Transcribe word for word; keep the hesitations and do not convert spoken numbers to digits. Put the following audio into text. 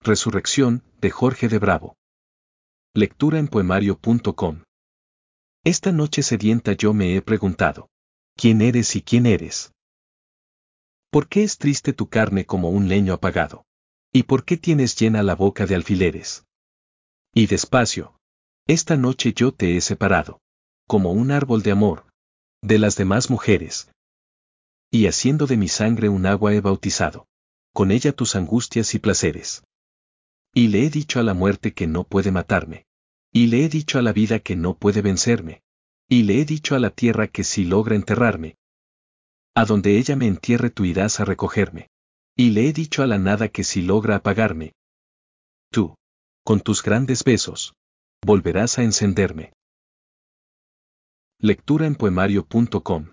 Resurrección, de Jorge de Bravo. Lectura en poemario punto com. Esta noche sedienta yo me he preguntado: ¿quién eres y quién eres? ¿Por qué es triste tu carne como un leño apagado? ¿Y por qué tienes llena la boca de alfileres? Y despacio, esta noche yo te he separado, como un árbol de amor, de las demás mujeres. Y haciendo de mi sangre un agua he bautizado, con ella tus angustias y placeres. Y le he dicho a la muerte que no puede matarme. Y le he dicho a la vida que no puede vencerme. Y le he dicho a la tierra que sí logra enterrarme. A donde ella me entierre tú irás a recogerme. Y le he dicho a la nada que si logra apagarme, tú, con tus grandes besos, volverás a encenderme. Lectura en poemario punto com.